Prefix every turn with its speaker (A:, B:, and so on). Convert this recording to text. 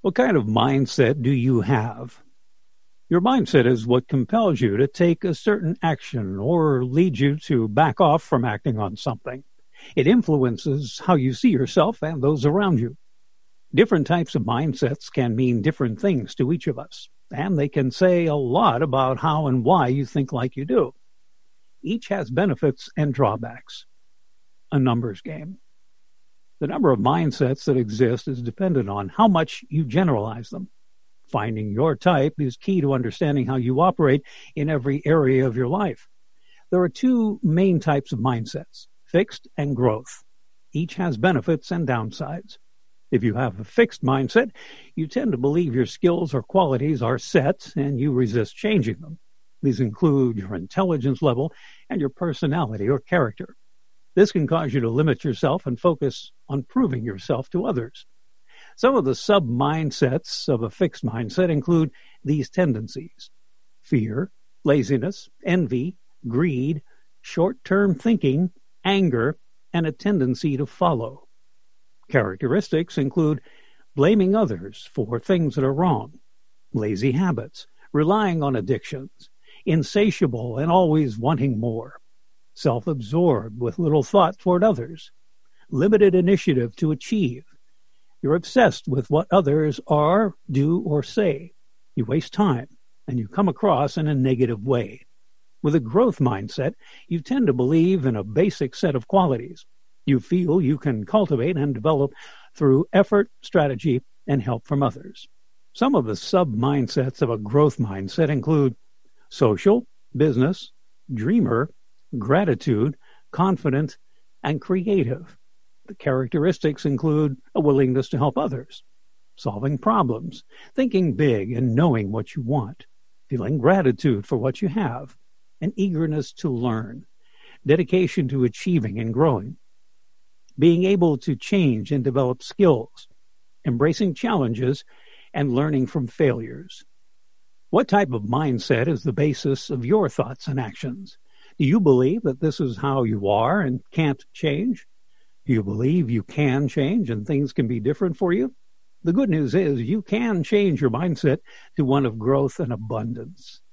A: What kind of mindset do you have? Your mindset is what compels you to take a certain action or leads you to back off from acting on something. It influences how you see yourself and those around you. Different types of mindsets can mean different things to each of us, and they can say a lot about how and why you think like you do. Each has benefits and drawbacks. A numbers game. The number of mindsets that exist is dependent on how much you generalize them. Finding your type is key to understanding how you operate in every area of your life. There are two main types of mindsets, fixed and growth. Each has benefits and downsides. If you have a fixed mindset, you tend to believe your skills or qualities are set and you resist changing them. These include your intelligence level and your personality or character. This can cause you to limit yourself and focus on proving yourself to others. Some of the sub-mindsets of a fixed mindset include these tendencies: fear, laziness, envy, greed, short-term thinking, anger, and a tendency to follow. Characteristics include blaming others for things that are wrong, lazy habits, relying on addictions, insatiable and always wanting more, self-absorbed with little thought toward others, limited initiative to achieve. You're obsessed with what others are, do, or say. You waste time, and you come across in a negative way. With a growth mindset, you tend to believe in a basic set of qualities you feel you can cultivate and develop through effort, strategy, and help from others. Some of the sub-mindsets of a growth mindset include social, business, dreamer, gratitude, confident, and creative. The characteristics include a willingness to help others, solving problems, thinking big and knowing what you want, feeling gratitude for what you have, an eagerness to learn, dedication to achieving and growing, being able to change and develop skills, embracing challenges, and learning from failures. What type of mindset is the basis of your thoughts and actions? Do you believe that this is how you are and can't change? Do you believe you can change and things can be different for you? The good news is you can change your mindset to one of growth and abundance.